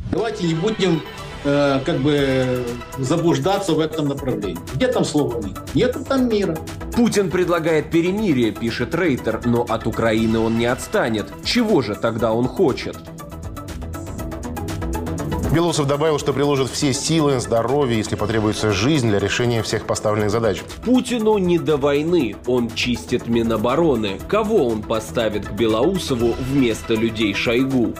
Давайте не будем заблуждаться в этом направлении. Где там слово «мир»? Нет там мира. Путин предлагает перемирие, пишет Рейтер, но от Украины он не отстанет. Чего же тогда он хочет? Белоусов добавил, что приложит все силы, здоровье, если потребуется жизнь для решения всех поставленных задач. Путину не до войны. Он чистит Минобороны. Кого он поставит к Белоусову вместо людей Шойгу?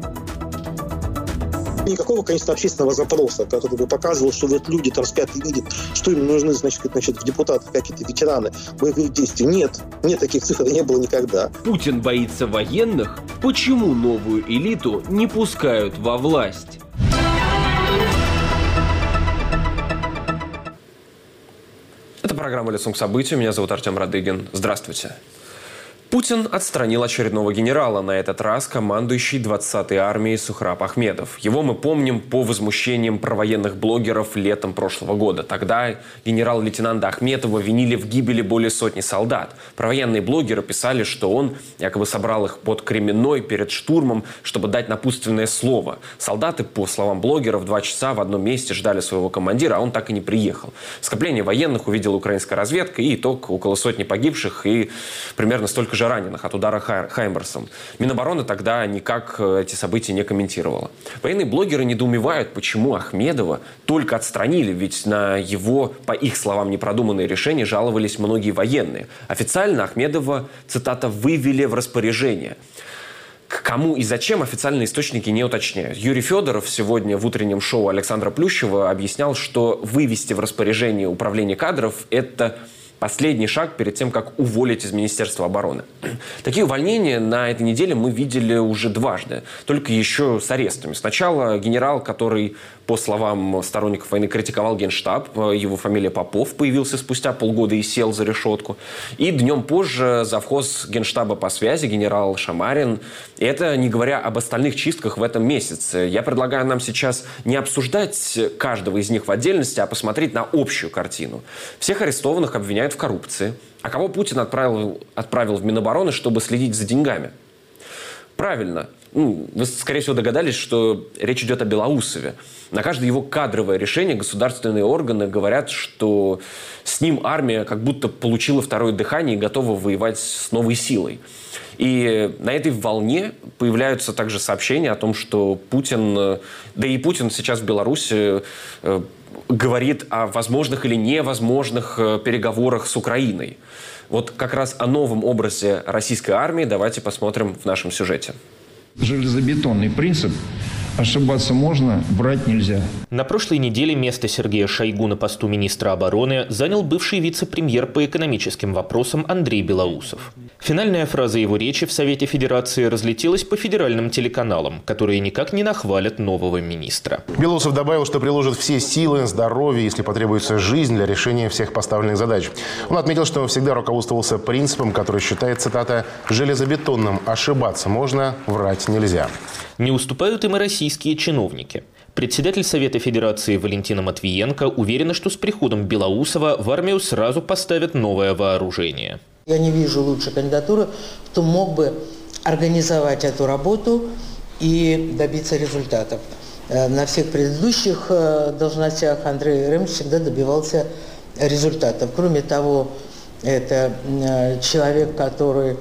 Никакого, конечно, общественного запроса, который бы показывал, что вот люди там спят и видят, что им нужны, значит, в депутатах какие-то ветераны боевых действий. Нет таких цифр не было никогда. Путин боится военных? Почему новую элиту не пускают во власть? Это программа «Лицом к событию». Меня зовут Артем Радыгин. Здравствуйте. Путин отстранил очередного генерала, на этот раз командующий 20-й армией Сухраб Ахмедов. Его мы помним по возмущениям провоенных блогеров летом прошлого года. Тогда генерал-лейтенанта Ахметова винили в гибели более сотни солдат. Провоенные блогеры писали, что он якобы собрал их под Кременной перед штурмом, чтобы дать напутственное слово. Солдаты, по словам блогеров, 2 часа в одном месте ждали своего командира, а он так и не приехал. Скопление военных увидела украинская разведка, и итог: около сотни погибших и примерно столько же раненых от удара Хаймерсом. Минобороны тогда никак эти события не комментировала. Военные блогеры недоумевают, почему Ахмедова только отстранили, ведь на его, по их словам, непродуманные решения жаловались многие военные. Официально Ахмедова, цитата, «вывели в распоряжение». К кому и зачем официальные источники не уточняют. Юрий Федоров сегодня в утреннем шоу Александра Плющева объяснял, что вывести в распоряжение управления кадров – это последний шаг перед тем, как уволить из Министерства обороны. Такие увольнения на этой неделе мы видели уже дважды, только еще с арестами. Сначала генерал, который, по словам сторонников войны, критиковал Генштаб, его фамилия Попов, появился спустя полгода и сел за решетку. И днем позже завхоз Генштаба по связи генерал Шамарин. И это не говоря об остальных чистках в этом месяце. Я предлагаю нам сейчас не обсуждать каждого из них в отдельности, а посмотреть на общую картину. Всех арестованных обвиняют в коррупции. А кого Путин отправил в Минобороны, чтобы следить за деньгами? Правильно. Вы, скорее всего, догадались, что речь идет о Белоусове. На каждое его кадровое решение государственные органы говорят, что с ним армия как будто получила второе дыхание и готова воевать с новой силой. И на этой волне появляются также сообщения о том, что Путин, да и Путин сейчас в Беларуси говорит о возможных или невозможных переговорах с Украиной. Вот как раз о новом образе российской армии давайте посмотрим в нашем сюжете. Железобетонный принцип: ошибаться можно, врать нельзя. На прошлой неделе место Сергея Шойгу на посту министра обороны занял бывший вице-премьер по экономическим вопросам Андрей Белоусов. Финальная фраза его речи в Совете Федерации разлетелась по федеральным телеканалам, которые никак не нахвалят нового министра. Белоусов добавил, что приложит все силы, здоровье, если потребуется жизнь для решения всех поставленных задач. Он отметил, что всегда руководствовался принципом, который считает, цитата, «железобетонным: ошибаться можно, врать нельзя». Не уступают им и российские чиновники. Председатель Совета Федерации Валентина Матвиенко уверена, что с приходом Белоусова в армию сразу поставят новое вооружение. Я не вижу лучшей кандидатуры, кто мог бы организовать эту работу и добиться результатов. На всех предыдущих должностях Андрей Еремович всегда добивался результатов. Кроме того, это человек, который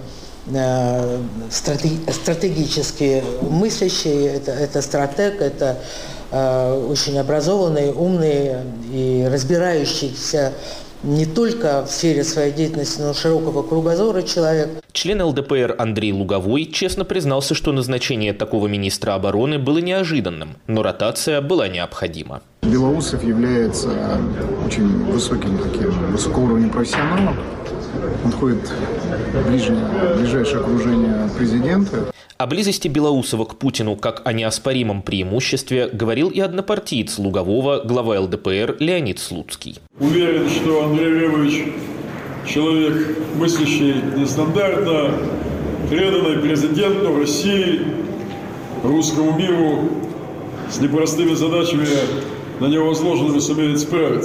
стратегически мыслящий, это стратег, это очень образованный, умный и разбирающийся не только в сфере своей деятельности, но и широкого кругозора человек. Член ЛДПР Андрей Луговой честно признался, что назначение такого министра обороны было неожиданным, но ротация была необходима. Белоусов является очень высоким таким, высокого уровня профессионалом. Он входит в ближайшее окружение президента. О близости Белоусова к Путину как о неоспоримом преимуществе говорил и однопартиец Лугового, глава ЛДПР Леонид Слуцкий. Уверен, что Андрей Леонидович человек, мыслящий нестандартно, преданный президенту России, русскому миру, с непростыми задачами, на него возложенными, сумеет справиться.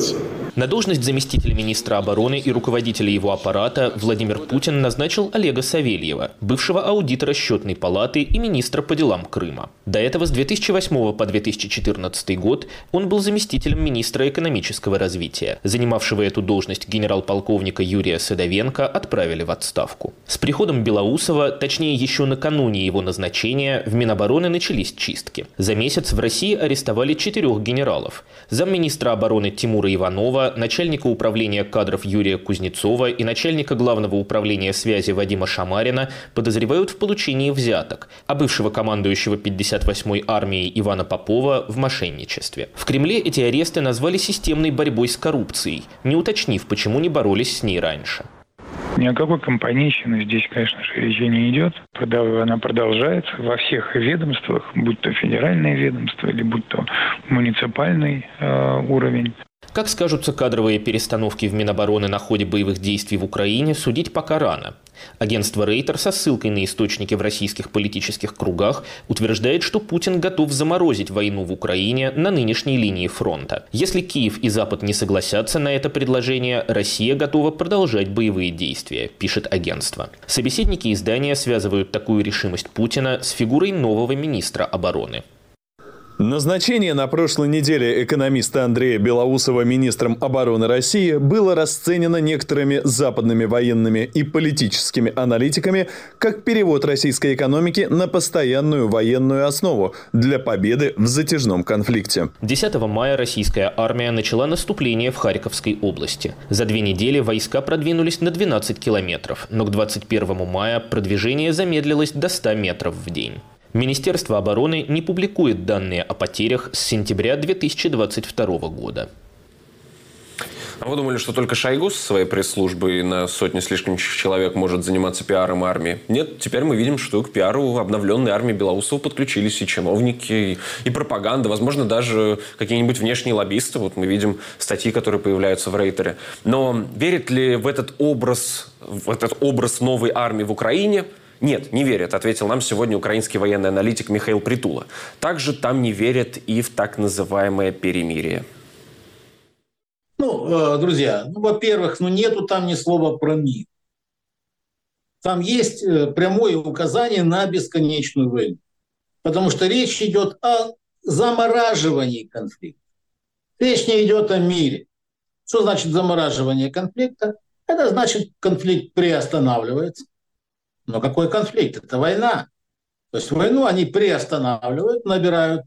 На должность заместителя министра обороны и руководителя его аппарата Владимир Путин назначил Олега Савельева, бывшего аудитора Счетной палаты и министра по делам Крыма. До этого с 2008 по 2014 год он был заместителем министра экономического развития. Занимавшего эту должность генерал-полковника Юрия Садовенко отправили в отставку. С приходом Белоусова, точнее еще накануне его назначения, в Минобороны начались чистки. За месяц в России арестовали 4 генералов. Замминистра обороны Тимура Иванова, начальника управления кадров Юрия Кузнецова и начальника главного управления связи Вадима Шамарина подозревают в получении взяток, а бывшего командующего 58-й армией Ивана Попова в мошенничестве. В Кремле эти аресты назвали системной борьбой с коррупцией, не уточнив, почему не боролись с ней раньше. Ни о какой компанейщине здесь, конечно же, речи не идет. Она продолжается во всех ведомствах, будь то федеральное ведомство или будь то муниципальный уровень. Как скажутся кадровые перестановки в Минобороны на ходе боевых действий в Украине, судить пока рано. Агентство Рейтер со ссылкой на источники в российских политических кругах утверждает, что Путин готов заморозить войну в Украине на нынешней линии фронта. Если Киев и Запад не согласятся на это предложение, Россия готова продолжать боевые действия, пишет агентство. Собеседники издания связывают такую решимость Путина с фигурой нового министра обороны. Назначение на прошлой неделе экономиста Андрея Белоусова министром обороны России было расценено некоторыми западными военными и политическими аналитиками как перевод российской экономики на постоянную военную основу для победы в затяжном конфликте. 10 мая российская армия начала наступление в Харьковской области. За 2 недели войска продвинулись на 12 километров, но к 21 мая продвижение замедлилось до 100 метров в день. Министерство обороны не публикует данные о потерях с сентября 2022 года. А вы думали, что только Шойгу со своей пресс-службой на сотни с лишним человек может заниматься пиаром армии? Нет, теперь мы видим, что к пиару обновленной армии Белоусова подключились и чиновники, и пропаганда, возможно, даже какие-нибудь внешние лоббисты. Вот мы видим статьи, которые появляются в Рейтере. Но верит ли в этот образ новой армии в Украине? Нет, не верят, ответил нам сегодня украинский военный аналитик Михаил Притула. Также там не верят и в так называемое перемирие. Друзья, во-первых, нету там ни слова про мир. Там есть прямое указание на бесконечную войну. Потому что речь идет о замораживании конфликта. Речь не идет о мире. Что значит замораживание конфликта? Это значит, конфликт приостанавливается. Но какой конфликт? Это война. То есть войну они приостанавливают, набирают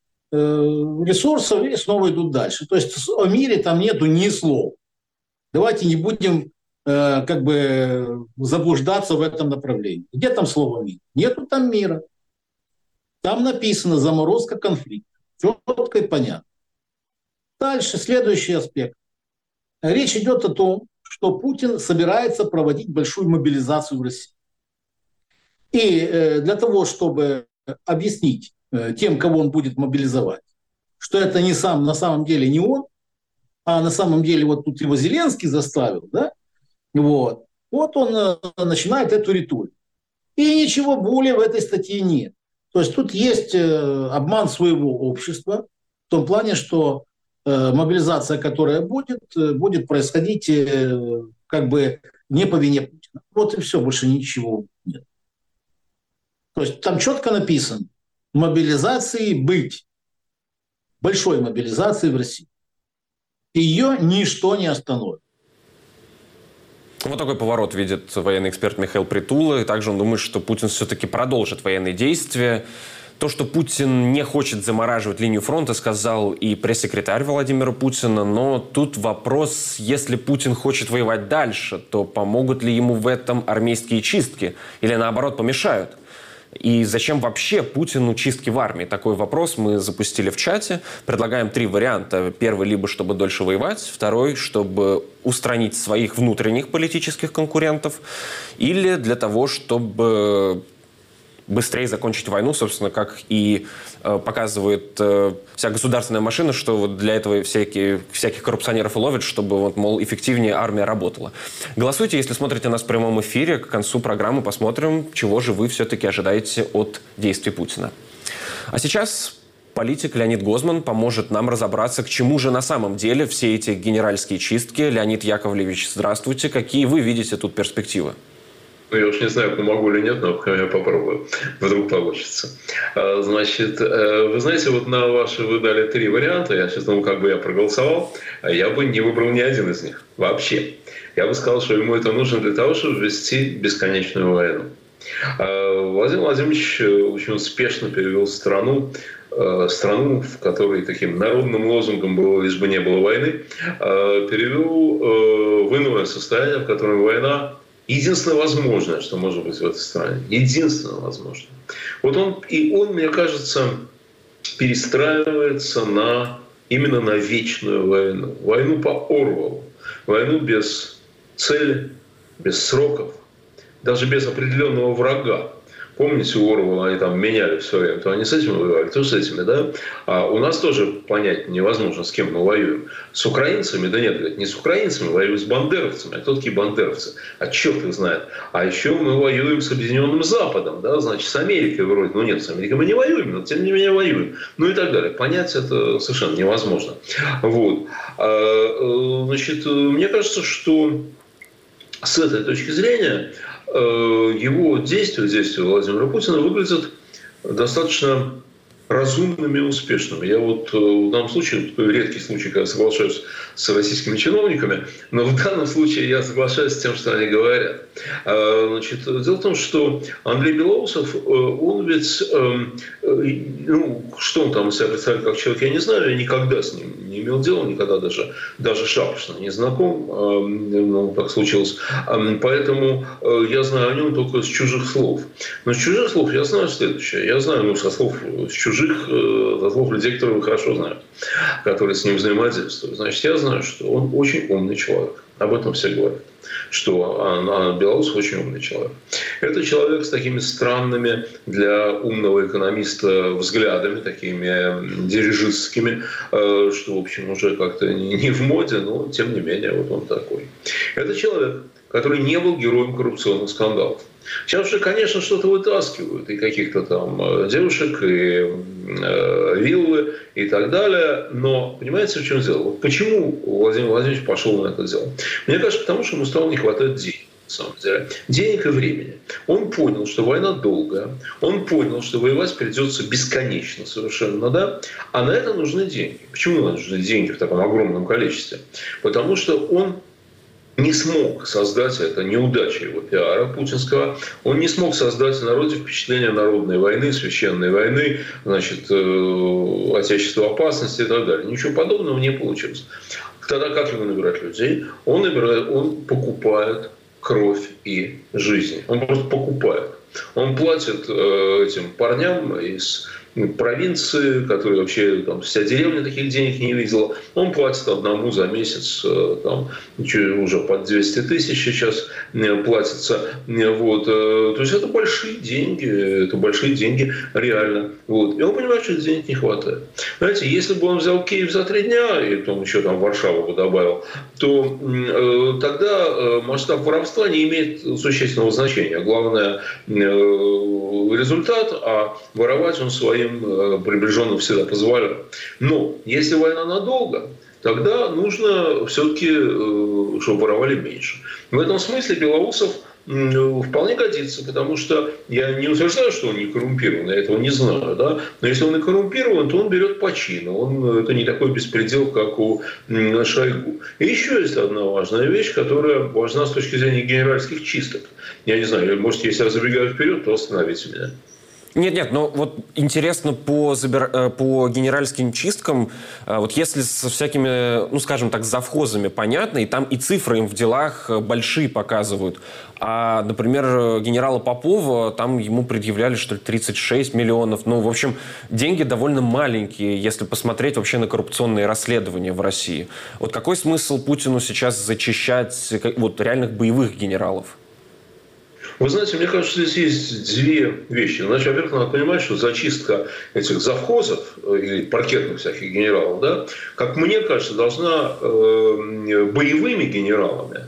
ресурсов и снова идут дальше. То есть о мире там нету ни слов. Давайте не будем заблуждаться в этом направлении. Где там слово «мир»? Нету там мира. Там написано «заморозка конфликта». Четко и понятно. Дальше, следующий аспект. Речь идет о том, что Путин собирается проводить большую мобилизацию в России. И для того, чтобы объяснить тем, кого он будет мобилизовать, что это на самом деле не он, а на самом деле вот тут его Зеленский заставил, да? Вот он начинает эту риторику. И ничего более в этой статье нет. То есть тут есть обман своего общества в том плане, что мобилизация, которая будет происходить не по вине Путина. Вот и все, больше ничего нет. То есть там четко написано: мобилизации быть. Большой мобилизации в России. Ее ничто не остановит. Вот такой поворот видит военный эксперт Михаил Притула. И также он думает, что Путин все-таки продолжит военные действия. То, что Путин не хочет замораживать линию фронта, сказал и пресс-секретарь Владимира Путина. Но тут вопрос: если Путин хочет воевать дальше, то помогут ли ему в этом армейские чистки? Или наоборот помешают? И зачем вообще Путину чистки в армии? Такой вопрос мы запустили в чате. Предлагаем 3 варианта. Первый, либо чтобы дольше воевать. Второй, чтобы устранить своих внутренних политических конкурентов. Или для того, чтобы быстрее закончить войну, собственно, как и показывает вся государственная машина, что вот для этого всяких коррупционеров и ловят, чтобы, эффективнее армия работала. Голосуйте, если смотрите нас в прямом эфире. К концу программы посмотрим, чего же вы все-таки ожидаете от действий Путина. А сейчас Политик Леонид Гозман поможет нам разобраться, к чему же на самом деле все эти генеральские чистки. Леонид Яковлевич, здравствуйте. Какие вы видите тут перспективы? Я уж не знаю, помогу или нет, но я попробую. Вдруг получится. Значит, вы знаете, вот на ваши вы дали 3 варианта. Я сейчас думаю, как бы я проголосовал. Я бы не выбрал ни один из них. Вообще. Я бы сказал, что ему это нужно для того, чтобы вести бесконечную войну. Владимир Владимирович очень успешно перевел страну, в которой таким народным лозунгом было «лишь бы не было войны», перевел в иное состояние, в котором война единственное возможное, что может быть в этой стране. Единственное возможное. Вот он, мне кажется, перестраивается именно на вечную войну. Войну по Орвеллу. Войну без цели, без сроков, даже без определенного врага. Помните, у Орвелла они там меняли все время, то они с этими воевали, то с этими, да? А у нас тоже понять невозможно, с кем мы воюем. С украинцами? Да нет, говорят, не с украинцами, воюем с бандеровцами. А кто такие бандеровцы? А черт их знает. А еще мы воюем с Объединенным Западом, да, значит, с Америкой вроде. Ну нет, с Америкой мы не воюем, но тем не менее воюем. Ну и так далее. Понять это совершенно невозможно. Вот. Значит, мне кажется, что с этой точки зрения его действия Владимира Путина выглядят достаточно разумными и успешными. Я вот в данном случае, редкий случай, когда соглашаюсь с российскими чиновниками, но в данном случае я соглашаюсь с тем, что они говорят. Значит, дело в том, что Андрей Белоусов, он ведь, что он там из себя представляет как человек, я не знаю, я никогда с ним не имел дела, никогда даже шапошно не знаком, так случилось. Поэтому я знаю о нем только с чужих слов. Но с чужих слов я знаю следующее. Я знаю, со слов с чужих, со слов людей, которые хорошо знают, которые с ним взаимодействуют. Значит, я знаю, что он очень умный человек. Об этом все говорят. Что Белоусов очень умный человек. Это человек с такими странными для умного экономиста взглядами, такими дирижистскими, что, в общем, уже как-то не в моде, но, тем не менее, вот он такой. Это человек, который не был героем коррупционных скандалов. Сейчас же, конечно, что-то вытаскивают, и каких-то там девушек, и виллы, и так далее. Но, понимаете, в чем дело? Вот почему Владимир Владимирович пошел на это дело? Мне кажется, потому что ему стало не хватать денег. На самом деле. Денег и времени. Он понял, что война долгая. Он понял, что воевать придется бесконечно совершенно, да? А на это нужны деньги. Почему нужны деньги в таком огромном количестве? Потому что он не смог создать, это неудача его пиара путинского, он не смог создать в народе впечатление народной войны, священной войны, значит, отечества опасности и так далее. Ничего подобного не получилось. Тогда как ему набирать людей? Он покупает кровь и жизнь. Он просто покупает. Он платит этим парням из провинции, которые вообще там, вся деревня таких денег не видела. Он платит одному за месяц там, уже под 200 тысяч сейчас платится. Вот. То есть это большие деньги реально. Вот. И он понимает, что этих денег не хватает. Знаете, если бы он взял Киев за 3 дня, и потом еще там Варшаву бы добавил, то тогда масштаб воровства не имеет существенного значения. Главное результат, а воровать он своим приближенным всегда позволял. Но если война надолго, тогда нужно все-таки, чтобы воровали меньше. В этом смысле Белоусов вполне годится, потому что я не утверждаю, что он не коррумпирован, я этого не знаю, да? Но если он и коррумпирован, то он берет по чину. Это не такой беспредел, как у Шойгу. И еще есть одна важная вещь, которая важна с точки зрения генеральских чисток. Я не знаю, может, если я забегаю вперед, то остановите меня. Нет, но вот интересно по генеральским чисткам, вот если со всякими, ну, скажем так, завхозами понятно, и там и цифры им в делах большие показывают, а, например, генерала Попова, там ему предъявляли, что ли, 36 миллионов, ну, в общем, деньги довольно маленькие, если посмотреть вообще на коррупционные расследования в России. Вот какой смысл Путину сейчас зачищать вот реальных боевых генералов? Вы знаете, мне кажется, здесь есть 2 вещи. Значит, во-первых, надо понимать, что зачистка этих завхозов или паркетных всяких генералов, да, как мне кажется, должна боевыми генералами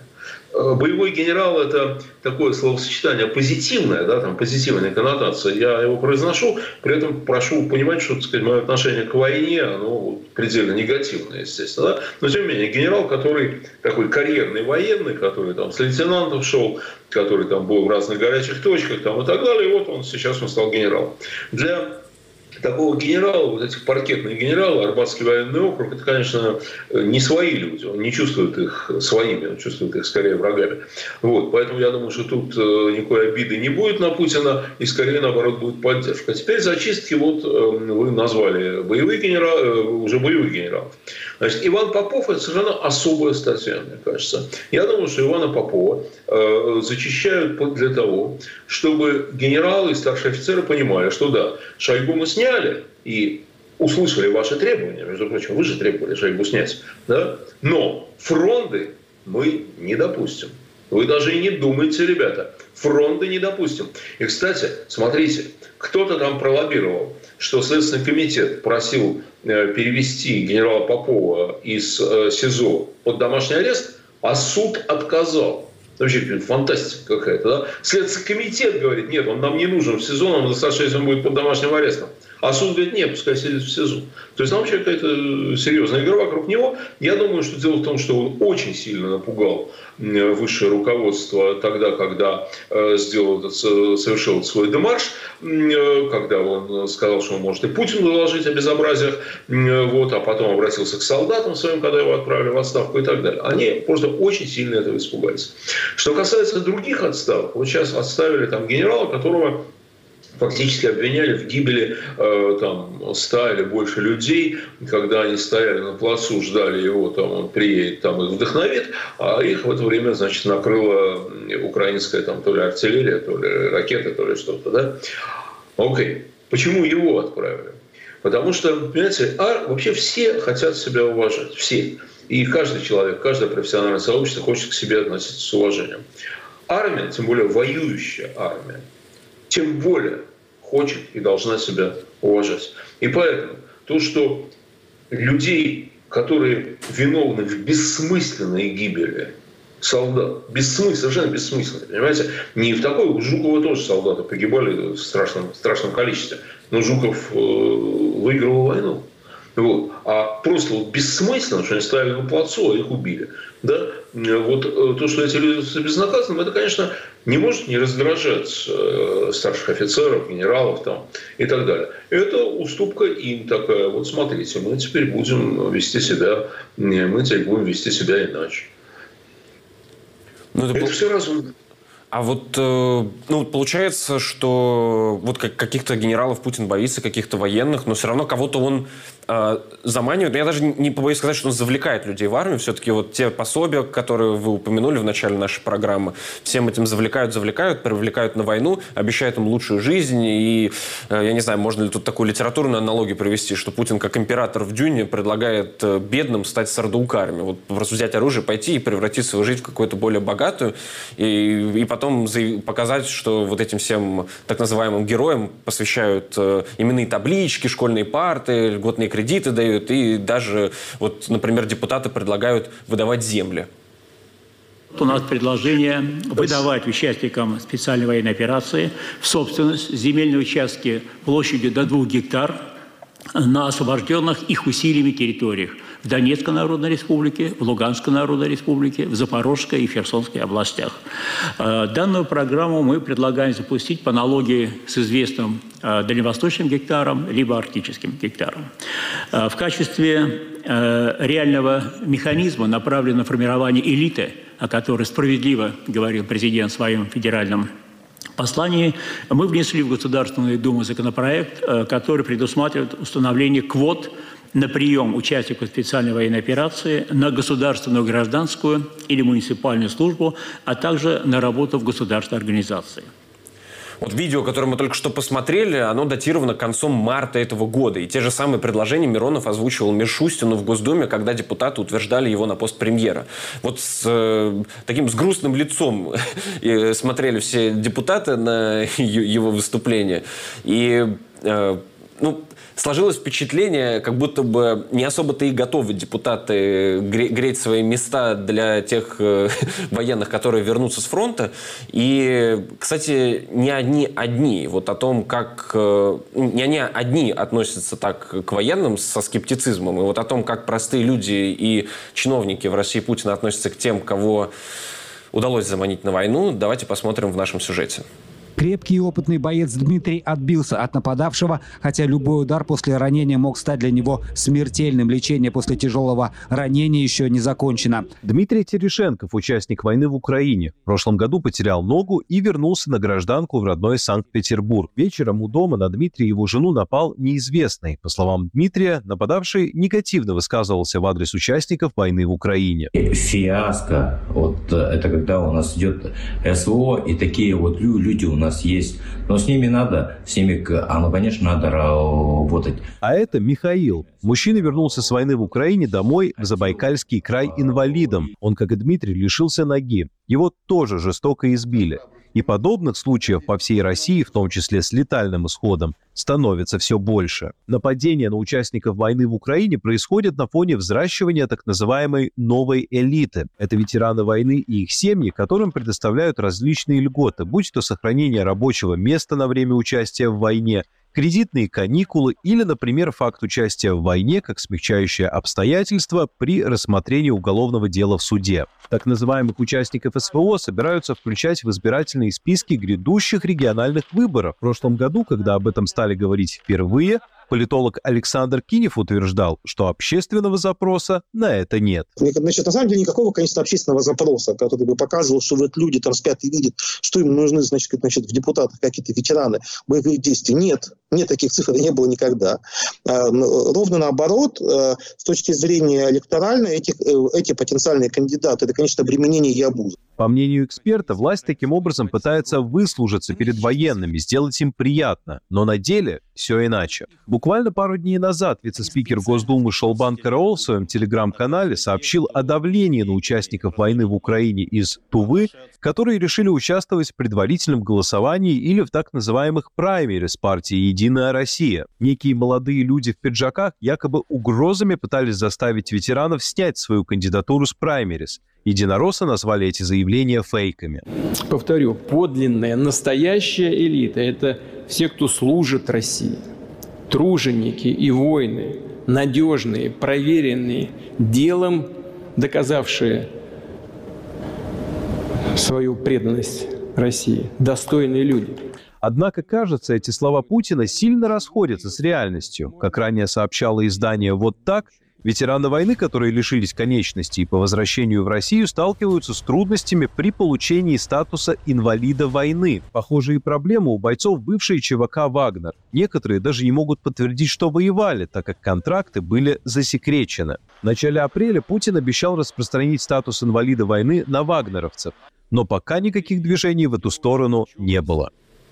Боевой генерал – это такое словосочетание позитивное, да, там позитивная коннотация. Я его произношу, при этом прошу понимать, что, так сказать, мое отношение к войне, оно предельно негативное, естественно. Да? Но, тем не менее, генерал, который такой карьерный военный, который там с лейтенантов шел, который там был в разных горячих точках там, и так далее, и вот сейчас он стал генералом. Для такого генерала, вот этих паркетных генералов, Арбатский военный округ, это, конечно, не свои люди. Он не чувствует их своими, он чувствует их скорее врагами. Вот, поэтому я думаю, что тут никакой обиды не будет на Путина, и скорее, наоборот, будет поддержка. А теперь зачистки, вот вы назвали боевых генералов. Значит, Иван Попов – это совершенно особая статья, мне кажется. Я думаю, что Ивана Попова зачищают для того, чтобы генералы и старшие офицеры понимали, что да, Шойгу мы сняли и услышали ваши требования. Между прочим, вы же требовали Шойгу снять. Да? Но фронты мы не допустим. Вы даже и не думайте, ребята. Фронты не допустим. И, кстати, смотрите, кто-то там пролоббировал, что Следственный комитет просил перевести генерала Попова из СИЗО под домашний арест, а суд отказал. Вообще фантастика какая-то, да? Следственный комитет говорит, нет, он нам не нужен в СИЗО, нам достаточно, если он будет под домашним арестом. А суд говорит, нет, пускай сидит в СИЗО. То есть там вообще какая-то серьезная игра вокруг него. Я думаю, что дело в том, что он очень сильно напугал высшее руководство тогда, когда совершил свой демарш, когда он сказал, что он может и Путину доложить о безобразиях, вот, а потом обратился к солдатам своим, когда его отправили в отставку и так далее. Они просто очень сильно этого испугались. Что касается других отставок, вот сейчас отставили там генерала, которого фактически обвиняли в гибели там 100 или больше людей, когда они стояли на плацу, ждали его, там он приедет, там их вдохновит, а их в это время, значит, накрыла украинская там то ли артиллерия, то ли ракеты, то ли что-то, да? Окей. Почему его отправили? Потому что, понимаете, вообще все хотят себя уважать, все. И каждый человек, каждое профессиональное сообщество хочет к себе относиться с уважением. Армия, тем более воюющая армия, тем более хочет и должна себя уважать. И поэтому то, что людей, которые виновны в бессмысленной гибели солдат, совершенно бессмысленно, понимаете, не в такой, у Жукова тоже солдаты погибали в страшном количестве, но Жуков выиграл войну. Вот. А просто вот бессмысленно, что они стояли на плацу, а их убили. Да? Вот то, что эти люди безнаказанны, это, конечно, не может не раздражать старших офицеров, генералов там, и так далее. Это уступка им такая. Вот смотрите, мы теперь будем вести себя иначе. Это все разумно. А вот получается, что вот каких-то генералов Путин боится, каких-то военных, но все равно кого-то он заманивает. Я даже не побоюсь сказать, что он завлекает людей в армию. Все-таки вот те пособия, которые вы упомянули в начале нашей программы, всем этим завлекают, привлекают на войну, обещают им лучшую жизнь. И я не знаю, можно ли тут такую литературную аналогию провести, что Путин, как император в Дюне, предлагает бедным стать сардаукарами. Вот просто взять оружие, пойти и превратить свою жизнь в какую-то более богатую. И потом показать, что вот этим всем так называемым героям посвящают именные таблички, школьные парты, льготные кредиты дают, и даже, вот, например, депутаты предлагают выдавать земли. У нас предложение выдавать участникам специальной военной операции в собственность земельные участки площадью до 2 гектар на освобожденных их усилиями территориях в Донецкой Народной Республике, в Луганской Народной Республике, в Запорожской и Херсонской областях. Данную программу мы предлагаем запустить по аналогии с известным дальневосточным гектаром либо арктическим гектаром. В качестве реального механизма направлено на формирование элиты, о которой справедливо говорил президент в своем федеральном послании, мы внесли в Государственную Думу законопроект, который предусматривает установление квот на прием участников специальной военной операции на государственную, гражданскую или муниципальную службу, а также на работу в государственной организации. Вот видео, которое мы только что посмотрели, оно датировано концом марта этого года. И те же самые предложения Миронов озвучивал Мишустину в Госдуме, когда депутаты утверждали его на пост премьера. Вот с грустным лицом смотрели все депутаты на его выступление. И сложилось впечатление, как будто бы не особо-то и готовы депутаты греть свои места для тех военных, которые вернутся с фронта. И, кстати, не они одни. Вот о том, как... Не они одни относятся так к военным со скептицизмом. И вот о том, как простые люди и чиновники в России Путина относятся к тем, кого удалось заманить на войну, давайте посмотрим в нашем сюжете. Крепкий и опытный боец Дмитрий отбился от нападавшего, хотя любой удар после ранения мог стать для него смертельным. Лечение после тяжелого ранения еще не закончено. Дмитрий Терешенков, участник войны в Украине, в прошлом году потерял ногу и вернулся на гражданку в родной Санкт-Петербург. Вечером у дома на Дмитрия и его жену напал неизвестный. По словам Дмитрия, нападавший негативно высказывался в адрес участников войны в Украине. Фиаско. Это когда у нас идет СВО, и такие люди у нас есть. Но с ними конечно, надо работать. А это Михаил. Мужчина вернулся с войны в Украине домой в Забайкальский край инвалидом. Он, как и Дмитрий, лишился ноги. Его тоже жестоко избили. И подобных случаев по всей России, в том числе с летальным исходом, становится все больше. Нападения на участников войны в Украине происходят на фоне взращивания так называемой новой элиты. Это ветераны войны и их семьи, которым предоставляют различные льготы, будь то сохранение рабочего места на время участия в войне, кредитные каникулы или, например, факт участия в войне как смягчающее обстоятельство при рассмотрении уголовного дела в суде. Так называемых участников СВО собираются включать в избирательные списки грядущих региональных выборов. В прошлом году, когда об этом стали говорить впервые, политолог Александр Кинев утверждал, что общественного запроса на это нет. На самом деле никакого, конечно, общественного запроса, который бы показывал, что люди там спят и видят, что им нужны, в депутатах какие-то ветераны боевых действий. Нет. Нет, таких цифр не было никогда. Ровно наоборот, с точки зрения электоральной, эти потенциальные кандидаты, это, конечно, обременение и абуз. По мнению эксперта, власть таким образом пытается выслужиться перед военными, сделать им приятно. Но на деле все иначе. Буквально пару дней назад вице-спикер Госдумы Шолбан Караол в своем телеграм-канале сообщил о давлении на участников войны в Украине из Тувы, которые решили участвовать в предварительном голосовании или в так называемых праймерис партии «Единая Россия». Некие молодые люди в пиджаках якобы угрозами пытались заставить ветеранов снять свою кандидатуру с праймерис. Единороссы назвали эти заявления фейками. Повторю, подлинная, настоящая элита – это все, кто служит России. Труженики и воины, надежные, проверенные, делом доказавшие свою преданность России, достойные люди. Однако, кажется, эти слова Путина сильно расходятся с реальностью. Как ранее сообщало издание «Вот так», ветераны войны, которые лишились конечностей по возвращению в Россию, сталкиваются с трудностями при получении статуса инвалида войны. Похожие проблемы у бойцов бывшей ЧВК «Вагнер». Некоторые даже не могут подтвердить, что воевали, так как контракты были засекречены. В начале апреля Путин обещал распространить статус инвалида войны на вагнеровцев. Но пока никаких движений в эту сторону не было.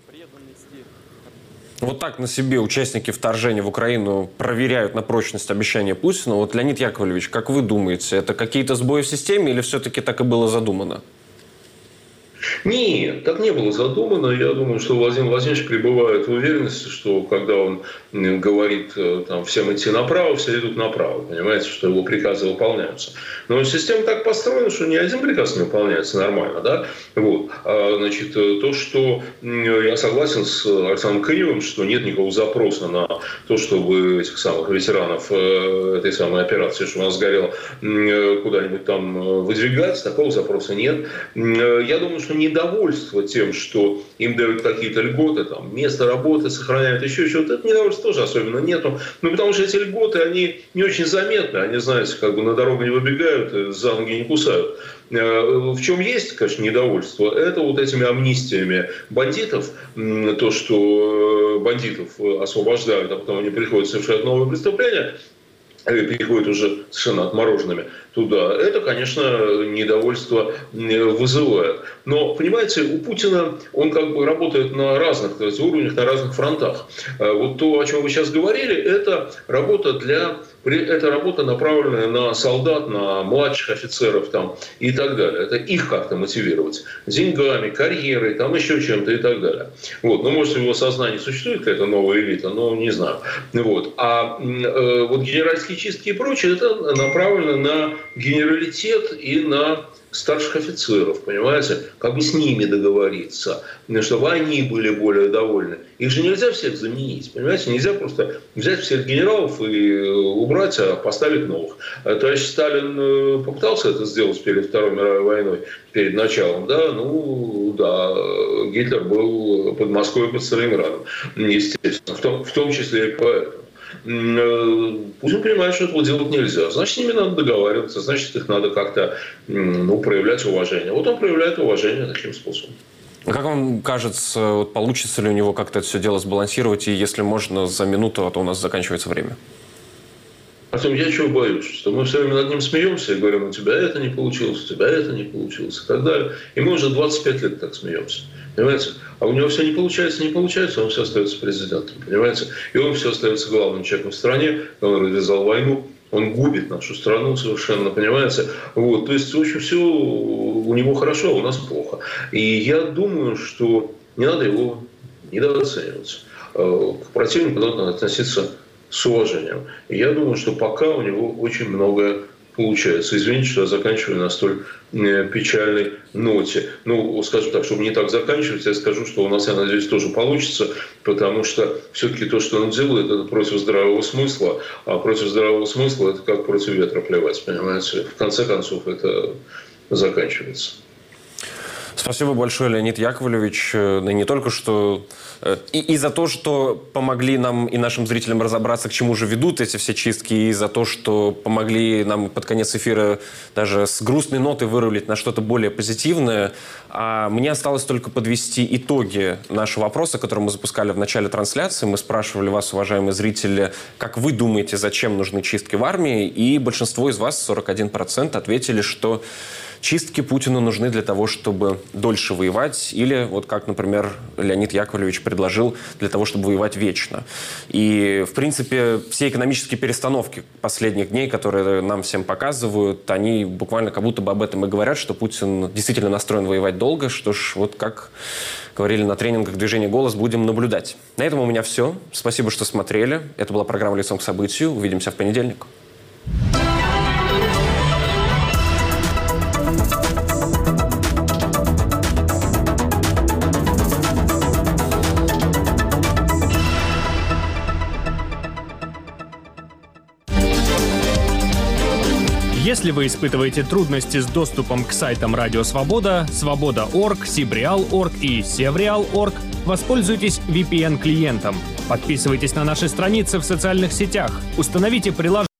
Вот так на себе участники вторжения в Украину проверяют на прочность обещания Путина. Вот, Леонид Яковлевич, как вы думаете, это какие-то сбои в системе или все-таки так и было задумано? Нет, так не было задумано. Я думаю, что Владимир Владимирович пребывает в уверенности, что когда он говорит там, всем идти направо, все идут направо. Понимаете, что его приказы выполняются. Но система так построена, что ни один приказ не выполняется нормально. Да? Вот. Значит, то, что я согласен с Александром Кривым, что нет никакого запроса на то, чтобы этих самых ветеранов этой самой операции, что у нас сгорело, куда-нибудь там выдвигать, такого запроса нет. Я думаю, что недовольство тем, что им дают какие-то льготы, там, место работы сохраняют, еще чего-то, это недовольства тоже особенно нету. Ну, потому что эти льготы, они не очень заметны, они, знаете, как бы на дорогу не выбегают, за ноги не кусают. В чем есть, конечно, недовольство, это вот этими амнистиями бандитов, то, что бандитов освобождают, а потом они приходят совершать новые преступления, переходят уже совершенно отмороженными туда, это, конечно, недовольство вызывает. Но, понимаете, у Путина он как бы работает на разных уровнях, на разных фронтах. Вот то, о чем вы сейчас говорили, это работа для эта работа направлена на солдат, на младших офицеров там, и так далее. Это их как-то мотивировать деньгами, карьерой, там еще чем-то и так далее. Вот. Ну, может, в его сознании существует какая-то новая элита, но не знаю. Вот. А вот генеральские чистки и прочее, это направлено на генералитет и на старших офицеров, понимаете, как бы с ними договориться, чтобы они были более довольны. Их же нельзя всех заменить, понимаете, нельзя просто взять всех генералов и убрать, а поставить новых. Товарищ Сталин попытался это сделать перед Второй мировой войной, перед началом, да, ну, да, Гитлер был под Москвой, под Сталинградом, естественно, в том числе и поэтому. Пусть он понимает, что этого делать нельзя. Значит, с ними надо договариваться, значит, их надо как-то проявлять уважение. Вот он проявляет уважение таким способом. Как вам кажется, вот получится ли у него как-то это все дело сбалансировать, и если можно, за минуту, а то у нас заканчивается время? Артем, я чего боюсь? Что мы все время над ним смеемся и говорим, у тебя это не получилось, у тебя это не получилось и так далее. И мы уже 25 лет так смеемся. Понимаете? А у него все не получается, он все остается президентом. Понимаете? И он все остается главным человеком в стране, он развязал войну, он губит нашу страну совершенно, понимаете? Вот. То есть, в общем, все у него хорошо, а у нас плохо. И я думаю, что не надо его недооценивать. К противнику надо относиться с уважением. И я думаю, что пока у него очень многое получается. Извините, что я заканчиваю на столь печальной ноте. Ну, скажем так, чтобы не так заканчивать, я скажу, что у нас, я надеюсь, тоже получится, потому что все-таки то, что он делает, это против здравого смысла, а против здравого смысла это как против ветра плевать, понимаете? В конце концов, это заканчивается. Спасибо большое, Леонид Яковлевич. Не только что и за то, что помогли нам и нашим зрителям разобраться, к чему же ведут эти все чистки, и за то, что помогли нам под конец эфира даже с грустной ноты вырулить на что-то более позитивное. А мне осталось только подвести итоги нашего вопроса, который мы запускали в начале трансляции. Мы спрашивали вас, уважаемые зрители, как вы думаете, зачем нужны чистки в армии? И большинство из вас, 41%, ответили, что чистки Путину нужны для того, чтобы дольше воевать, или, вот как, например, Леонид Яковлевич предложил, для того, чтобы воевать вечно. И, в принципе, все экономические перестановки последних дней, которые нам всем показывают, они буквально как будто бы об этом и говорят, что Путин действительно настроен воевать долго. Что ж, вот как говорили на тренингах движения «Голос», будем наблюдать. На этом у меня все. Спасибо, что смотрели. Это была программа «Лицом к событию». Увидимся в понедельник. Если вы испытываете трудности с доступом к сайтам Радио Свобода, Свобода.орг, Сибреал.орг и Севреал.орг, воспользуйтесь VPN-клиентом. Подписывайтесь на наши страницы в социальных сетях. Установите приложение